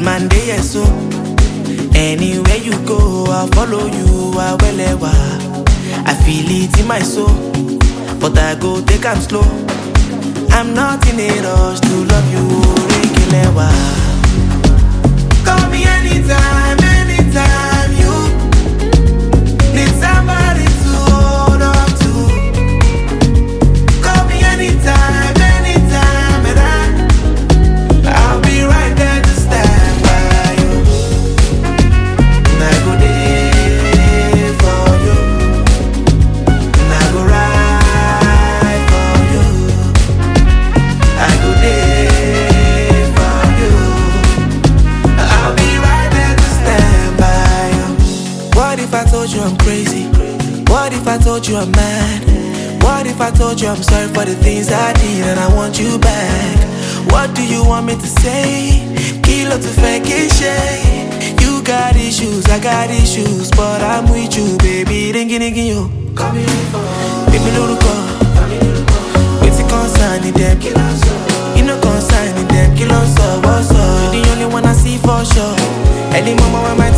man dey yes so. Anywhere you go, I'll follow you, I will ever. I feel it in my soul, but I go take am slow. I'm not in a rush to love you, Rikilewa. Call me anytime, anytime you need somebody to hold on to. Call me anytime, anytime, and I'll be right there to stand by you. And I go there for you, and I go ride for you. I go there for you. I'll be right there to stand by you. What if I told you I'm crazy? What if I told you I'm mad? What if I told you I'm sorry for the things I did and I want you back? What do you want me to say? Kilo to fake it. You got issues, I got issues, but I'm with you, baby. Ringy yo. Call me phone. Baby, little call. What's it concerning them? You know concerning them. Kill us up, what's up? You're the only one I see for sure. Any moment when my